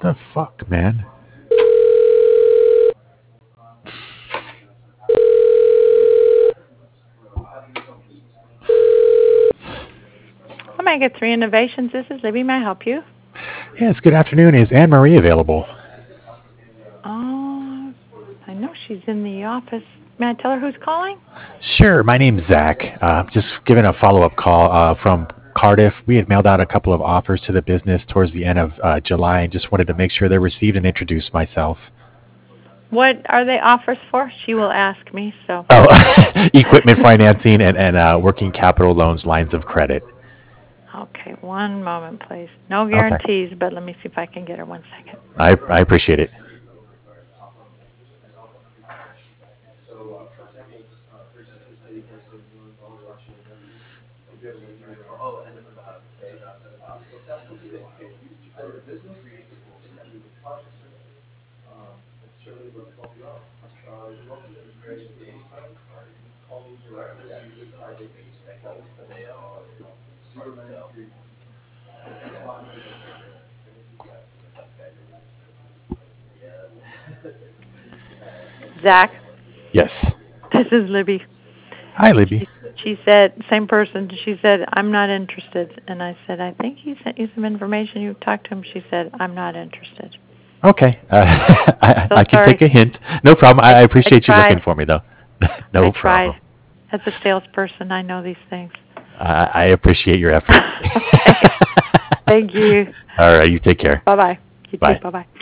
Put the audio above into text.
The fuck, man? Omega 3 Innovations, this is Libby. May I help you? Yes, good afternoon. Is Anne Marie available? Oh, I know she's in the office. May I tell her who's calling? Sure, my name's Zach. Just giving a follow up call from Cardiff. We had mailed out a couple of offers to the business towards the end of July and just wanted to make sure they're received and introduce myself. What are they offers for? She will ask me, so. Oh, equipment financing and working capital loans, lines of credit. Okay, one moment, please. No Okay. guarantees, but let me see if I can get her 1 second. I appreciate it. Zach, Yes. this is Libby. Hi, Libby. She said, same person, she said, I'm not interested. And I said, I think he sent you some information. You talked to him. She said, I'm not interested. Okay. I can sorry. take a hint. No problem. I appreciate you tried. looking for me, though. No I problem. tried. As a salesperson, I know these things. I appreciate your effort. Okay. Thank you. All right. You take care. Bye-bye. You Bye. too. Bye-bye.